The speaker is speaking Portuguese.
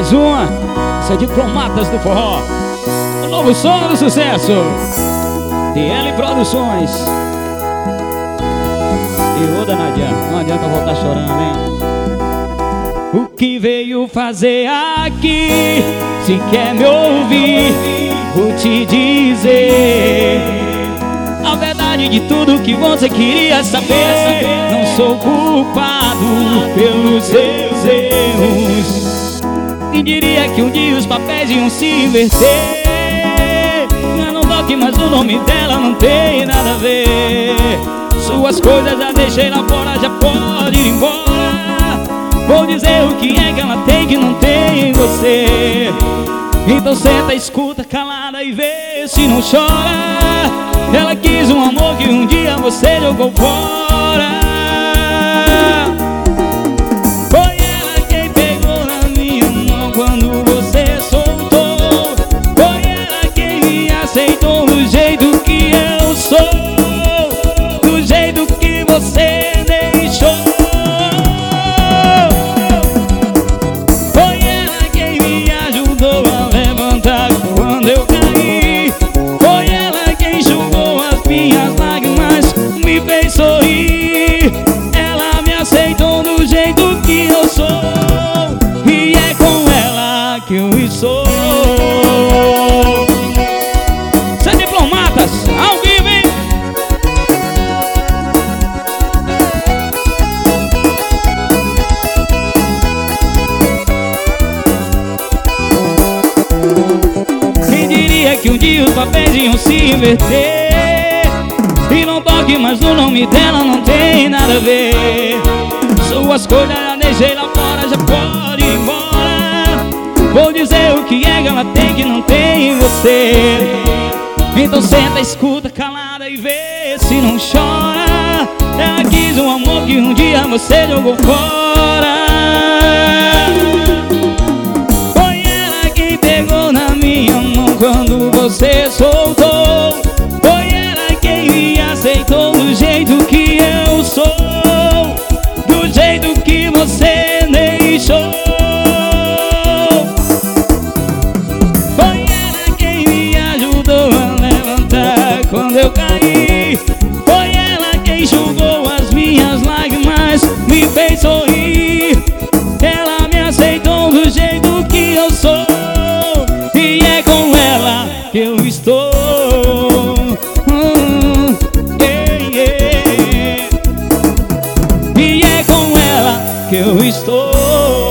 mais uma. Essa é Diplomatas do Forró, o novo som do sucesso, DL Produções. E ô danadinha, não adianta voltar chorando, hein? O que veio fazer aqui? Se quer me ouvir, vou te dizer a verdade de tudo que você queria saber. Não sou culpado pelos seus erros. Quem diria que um dia os papéis iam se inverter? Eu não toque, mas o nome dela não tem nada a ver. Suas coisas já deixei lá fora, já pode ir embora. Vou dizer o que é que ela tem que não tem em você. Então senta, escuta calada e vê se não chora. Ela quis um amor que um dia você jogou fora. Foi ela quem pegou na minha mão quando você soltou. Foi ela quem me aceitou do jeito que eu sou, do jeito que você deixou. Foi ela quem me ajudou a levantar quando eu caí. Foi ela quem enxugou as minhas lágrimas, me fez sorrir. Ela me aceitou do jeito que eu sou, e é com ela que eu estou. Sem Diplomatas, ao vivo, hein? Quem diria que um dia os papéis iam se inverter? E não toque, mas o nome dela não tem nada a ver. Suas coisas já deixei lá fora, já pode ir embora. Vou dizer o que é que ela tem que não tem em você. Então senta, escuta calada e vê se não chora. Ela quis um amor que um dia você jogou fora. Foi ela quem pegou na minha mão quando você soltou. Foi ela quem me aceitou do jeito que eu sou, do jeito que você deixou. Foi ela quem me ajudou a levantar quando eu caí. Foi ela quem enxugou as minhas lágrimas, me fez sorrir. Ela me aceitou do jeito que eu sou, e é com ela que eu estou. E é com ela que eu estou.